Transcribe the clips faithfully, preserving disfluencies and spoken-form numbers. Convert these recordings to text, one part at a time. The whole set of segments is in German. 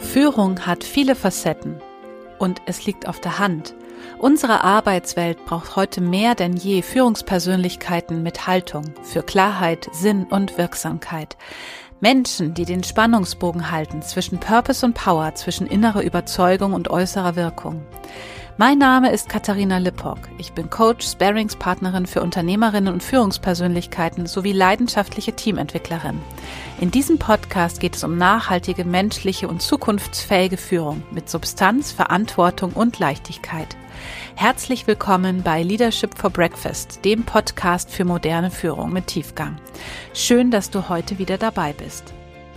Führung hat viele Facetten und es liegt auf der Hand. Unsere Arbeitswelt braucht heute mehr denn je Führungspersönlichkeiten mit Haltung für Klarheit, Sinn und Wirksamkeit. Menschen, die den Spannungsbogen halten zwischen Purpose und Power, zwischen innerer Überzeugung und äußerer Wirkung. Mein Name ist Katharina Lippock. Ich bin Coach, Sparringspartnerin für Unternehmerinnen und Führungspersönlichkeiten sowie leidenschaftliche Teamentwicklerin. In diesem Podcast geht es um nachhaltige, menschliche und zukunftsfähige Führung mit Substanz, Verantwortung und Leichtigkeit. Herzlich willkommen bei Leadership for Breakfast, dem Podcast für moderne Führung mit Tiefgang. Schön, dass du heute wieder dabei bist.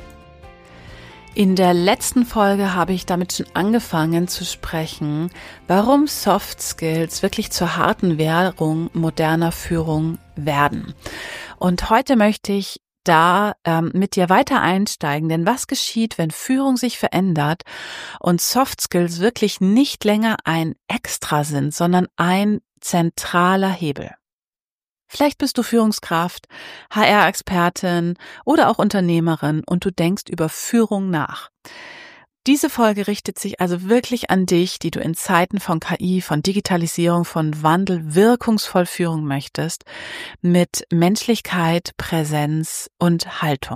In der letzten Folge habe ich damit schon angefangen zu sprechen, warum Soft Skills wirklich zur harten Währung moderner Führung werden. Und heute möchte ich da ähm, mit dir weiter einsteigen, denn was geschieht, wenn Führung sich verändert und Soft Skills wirklich nicht länger ein Extra sind, sondern ein zentraler Hebel? Vielleicht bist du Führungskraft, H R-Expertin oder auch Unternehmerin und du denkst über Führung nach. Diese Folge richtet sich also wirklich an dich, die du in Zeiten von K I, von Digitalisierung, von Wandel wirkungsvoll führen möchtest, mit Menschlichkeit, Präsenz und Haltung.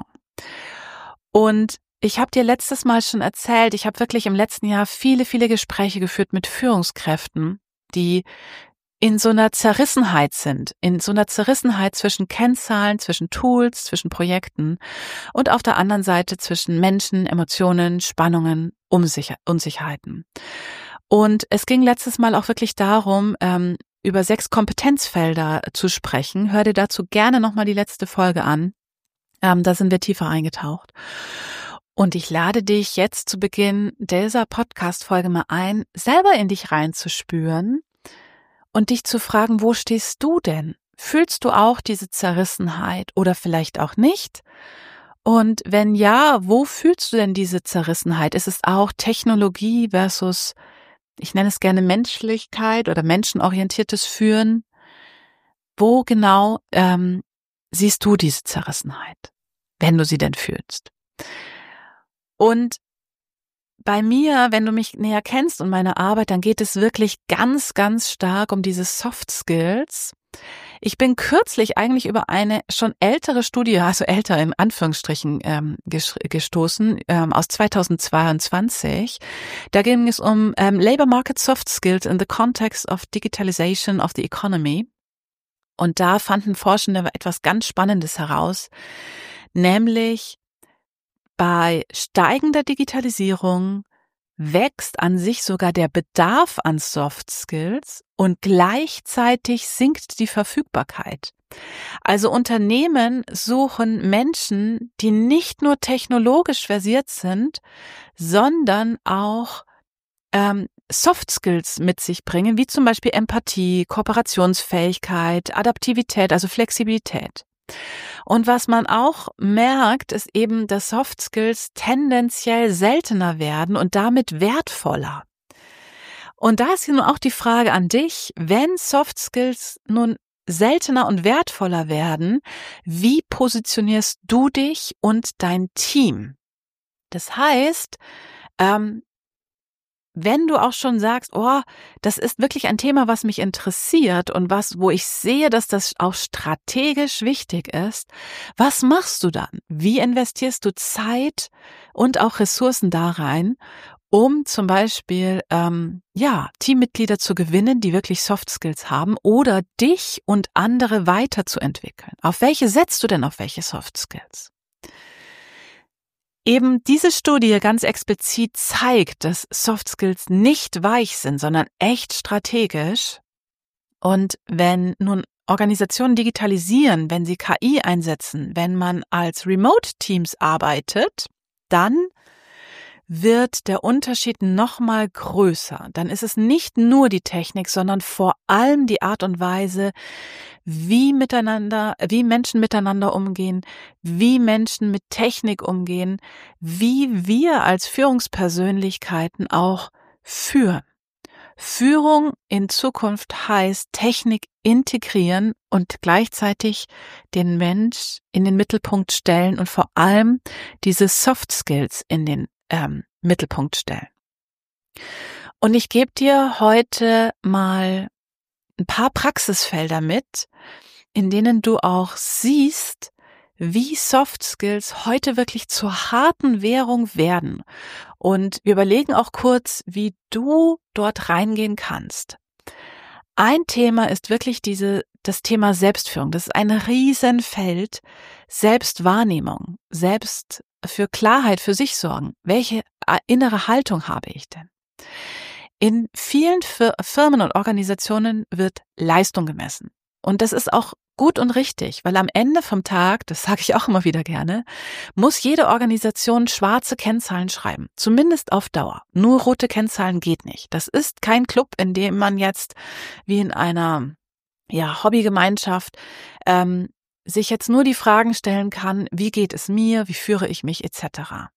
Und ich habe dir letztes Mal schon erzählt, ich habe wirklich im letzten Jahr viele, viele Gespräche geführt mit Führungskräften, die in so einer Zerrissenheit sind, in so einer Zerrissenheit zwischen Kennzahlen, zwischen Tools, zwischen Projekten und auf der anderen Seite zwischen Menschen, Emotionen, Spannungen, Unsicher- Unsicherheiten. Und es ging letztes Mal auch wirklich darum, ähm, über sechs Kompetenzfelder zu sprechen. Hör dir dazu gerne nochmal die letzte Folge an. Ähm, da sind wir tiefer eingetaucht. Und ich lade dich jetzt zu Beginn dieser Podcast-Folge mal ein, selber in dich reinzuspüren, und dich zu fragen, wo stehst du denn? Fühlst du auch diese Zerrissenheit oder vielleicht auch nicht? Und wenn ja, wo fühlst du denn diese Zerrissenheit? Ist es auch Technologie versus, ich nenne es gerne Menschlichkeit oder menschenorientiertes Führen? Wo genau ähm, siehst du diese Zerrissenheit, wenn du sie denn fühlst? Und bei mir, wenn du mich näher kennst und meine Arbeit, dann geht es wirklich ganz, ganz stark um diese Soft Skills. Ich bin kürzlich eigentlich über eine schon ältere Studie, also älter in Anführungsstrichen, ähm, gestoßen, ähm, aus zweitausendzweiundzwanzig. Da ging es um ähm, Labor Market Soft Skills in the Context of Digitalization of the Economy. Und da fanden Forschende etwas ganz Spannendes heraus, nämlich bei steigender Digitalisierung wächst an sich sogar der Bedarf an Soft Skills und gleichzeitig sinkt die Verfügbarkeit. Also Unternehmen suchen Menschen, die nicht nur technologisch versiert sind, sondern auch ähm, Soft Skills mit sich bringen, wie zum Beispiel Empathie, Kooperationsfähigkeit, Adaptivität, also Flexibilität. Und was man auch merkt, ist eben, dass Soft Skills tendenziell seltener werden und damit wertvoller. Und da ist hier nun auch die Frage an dich, wenn Soft Skills nun seltener und wertvoller werden, wie positionierst du dich und dein Team? Das heißt, ähm, wenn du auch schon sagst, oh, das ist wirklich ein Thema, was mich interessiert und was, wo ich sehe, dass das auch strategisch wichtig ist, was machst du dann? Wie investierst du Zeit und auch Ressourcen da rein, um zum Beispiel ähm, ja Teammitglieder zu gewinnen, die wirklich Soft Skills haben oder dich und andere weiterzuentwickeln? Auf welche setzt du denn auf welche Soft Skills? Eben diese Studie ganz explizit zeigt, dass Soft Skills nicht weich sind, sondern echt strategisch. Und wenn nun Organisationen digitalisieren, wenn sie K I einsetzen, wenn man als Remote-Teams arbeitet, dann wird der Unterschied nochmal größer. Dann ist es nicht nur die Technik, sondern vor allem die Art und Weise, wie miteinander, wie Menschen miteinander umgehen, wie Menschen mit Technik umgehen, wie wir als Führungspersönlichkeiten auch führen. Führung in Zukunft heißt Technik integrieren und gleichzeitig den Mensch in den Mittelpunkt stellen und vor allem diese Soft Skills in den ähm, Mittelpunkt stellen. Und ich gebe dir heute mal ein paar Praxisfelder mit, in denen du auch siehst, wie Soft Skills heute wirklich zur harten Währung werden. Und wir überlegen auch kurz, wie du dort reingehen kannst. Ein Thema ist wirklich diese, das Thema Selbstführung. Das ist ein Riesenfeld. Selbstwahrnehmung, selbst für Klarheit für sich sorgen. Welche innere Haltung habe ich denn? In vielen Firmen und Organisationen wird Leistung gemessen. Und das ist auch gut und richtig, weil am Ende vom Tag, das sage ich auch immer wieder gerne, muss jede Organisation schwarze Kennzahlen schreiben. Zumindest auf Dauer. Nur rote Kennzahlen geht nicht. Das ist kein Club, in dem man jetzt wie in einer ja, Hobbygemeinschaft ähm, sich jetzt nur die Fragen stellen kann, wie geht es mir, wie führe ich mich et cetera.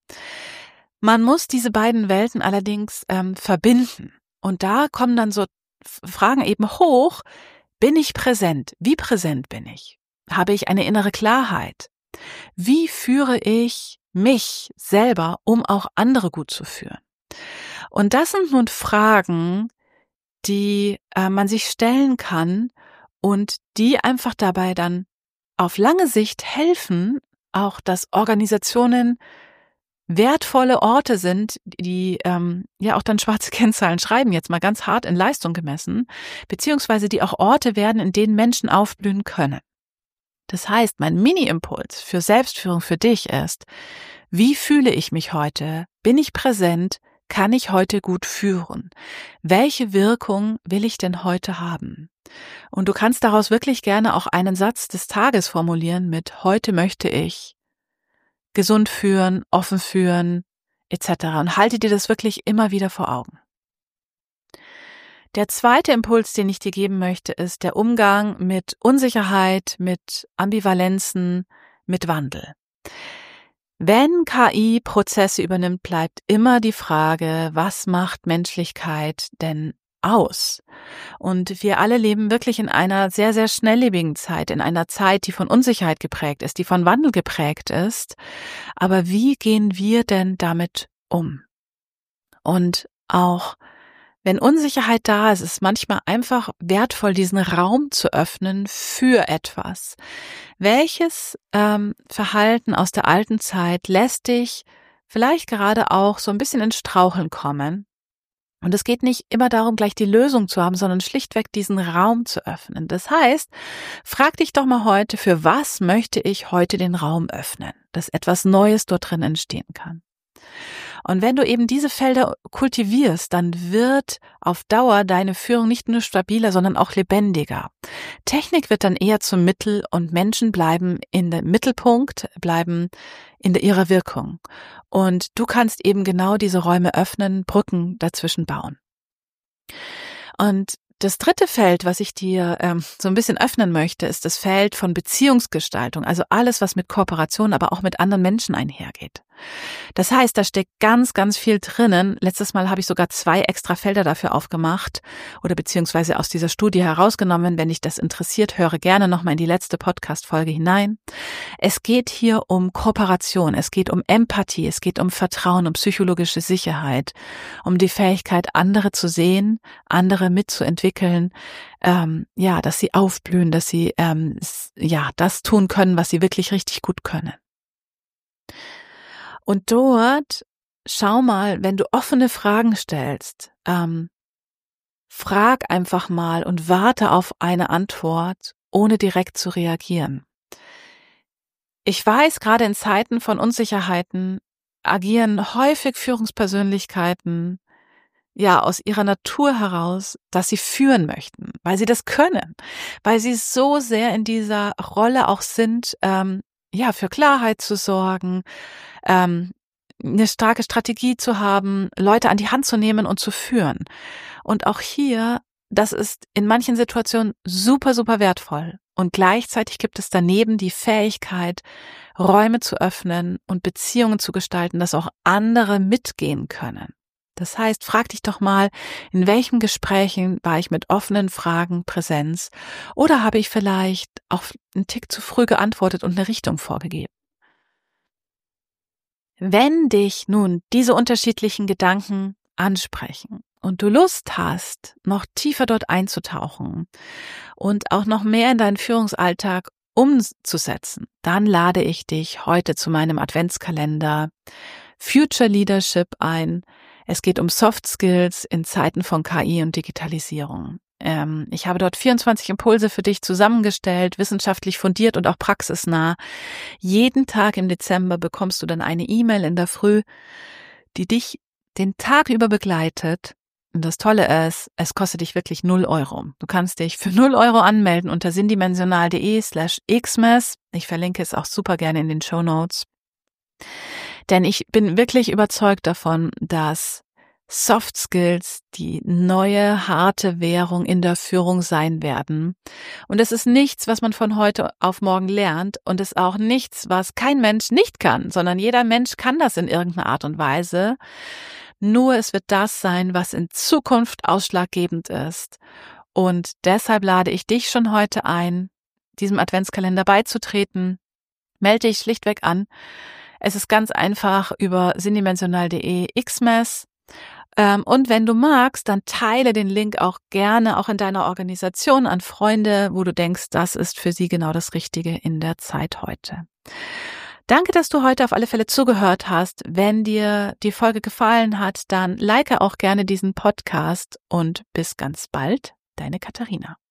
Man muss diese beiden Welten allerdings ähm, verbinden. Und da kommen dann so Fragen eben hoch, bin ich präsent? Wie präsent bin ich? Habe ich eine innere Klarheit? Wie führe ich mich selber, um auch andere gut zu führen? Und das sind nun Fragen, die äh, man sich stellen kann und die einfach dabei dann auf lange Sicht helfen, auch dass Organisationen wertvolle Orte sind, die ähm, ja auch dann schwarze Kennzahlen schreiben, jetzt mal ganz hart in Leistung gemessen, beziehungsweise die auch Orte werden, in denen Menschen aufblühen können. Das heißt, mein Mini-Impuls für Selbstführung für dich ist, wie fühle ich mich heute? Bin ich präsent? Kann ich heute gut führen? Welche Wirkung will ich denn heute haben? Und du kannst daraus wirklich gerne auch einen Satz des Tages formulieren mit heute möchte ich gesund führen, offen führen, et cetera. Und halte dir das wirklich immer wieder vor Augen. Der zweite Impuls, den ich dir geben möchte, ist der Umgang mit Unsicherheit, mit Ambivalenzen, mit Wandel. Wenn K I Prozesse übernimmt, bleibt immer die Frage, was macht Menschlichkeit denn aus? Und wir alle leben wirklich in einer sehr, sehr schnelllebigen Zeit, in einer Zeit, die von Unsicherheit geprägt ist, die von Wandel geprägt ist. Aber wie gehen wir denn damit um? Und auch wenn Unsicherheit da ist, ist es manchmal einfach wertvoll, diesen Raum zu öffnen für etwas. Welches ähm, Verhalten aus der alten Zeit lässt dich vielleicht gerade auch so ein bisschen ins Straucheln kommen? Und es geht nicht immer darum, gleich die Lösung zu haben, sondern schlichtweg diesen Raum zu öffnen. Das heißt, frag dich doch mal heute, für was möchte ich heute den Raum öffnen, dass etwas Neues dort drin entstehen kann. Und wenn du eben diese Felder kultivierst, dann wird auf Dauer deine Führung nicht nur stabiler, sondern auch lebendiger. Technik wird dann eher zum Mittel und Menschen bleiben in dem Mittelpunkt, bleiben in ihrer Wirkung. Und du kannst eben genau diese Räume öffnen, Brücken dazwischen bauen. Und das dritte Feld, was ich dir ähm, so ein bisschen öffnen möchte, ist das Feld von Beziehungsgestaltung, also alles, was mit Kooperation, aber auch mit anderen Menschen einhergeht. Das heißt, da steckt ganz, ganz viel drinnen. Letztes Mal habe ich sogar zwei extra Felder dafür aufgemacht oder beziehungsweise aus dieser Studie herausgenommen. Wenn dich das interessiert, höre gerne nochmal in die letzte Podcast-Folge hinein. Es geht hier um Kooperation, es geht um Empathie, es geht um Vertrauen, um psychologische Sicherheit, um die Fähigkeit, andere zu sehen, andere mitzuentwickeln, ähm, ja, dass sie aufblühen, dass sie ähm, ja das tun können, was sie wirklich richtig gut können. Und dort, schau mal, wenn du offene Fragen stellst, ähm, frag einfach mal und warte auf eine Antwort, ohne direkt zu reagieren. Ich weiß, gerade in Zeiten von Unsicherheiten agieren häufig Führungspersönlichkeiten ja aus ihrer Natur heraus, dass sie führen möchten, weil sie das können, weil sie so sehr in dieser Rolle auch sind, ähm, ja, für Klarheit zu sorgen, ähm, eine starke Strategie zu haben, Leute an die Hand zu nehmen und zu führen. Und auch hier, das ist in manchen Situationen super, super wertvoll. Und gleichzeitig gibt es daneben die Fähigkeit, Räume zu öffnen und Beziehungen zu gestalten, dass auch andere mitgehen können. Das heißt, frag dich doch mal, in welchen Gesprächen war ich mit offenen Fragen Präsenz oder habe ich vielleicht auch einen Tick zu früh geantwortet und eine Richtung vorgegeben? Wenn dich nun diese unterschiedlichen Gedanken ansprechen und du Lust hast, noch tiefer dort einzutauchen und auch noch mehr in deinen Führungsalltag umzusetzen, dann lade ich dich heute zu meinem Adventskalender Future Leadership ein. Es geht um Soft Skills in Zeiten von K I und Digitalisierung. Ähm, ich habe dort vierundzwanzig Impulse für dich zusammengestellt, wissenschaftlich fundiert und auch praxisnah. Jeden Tag im Dezember bekommst du dann eine E-Mail in der Früh, die dich den Tag über begleitet. Und das Tolle ist, es kostet dich wirklich null Euro. Du kannst dich für null Euro anmelden unter sinndimensional.de slash xmas. Ich verlinke es auch super gerne in den Shownotes. Denn ich bin wirklich überzeugt davon, dass Soft Skills die neue harte Währung in der Führung sein werden. Und es ist nichts, was man von heute auf morgen lernt und es ist auch nichts, was kein Mensch nicht kann, sondern jeder Mensch kann das in irgendeiner Art und Weise. Nur es wird das sein, was in Zukunft ausschlaggebend ist. Und deshalb lade ich dich schon heute ein, diesem Adventskalender beizutreten. Melde dich schlichtweg an. Es ist ganz einfach über sinndimensional.de xmas. Und wenn du magst, dann teile den Link auch gerne auch in deiner Organisation an Freunde, wo du denkst, das ist für sie genau das Richtige in der Zeit heute. Danke, dass du heute auf alle Fälle zugehört hast. Wenn dir die Folge gefallen hat, dann like auch gerne diesen Podcast und bis ganz bald, deine Katharina.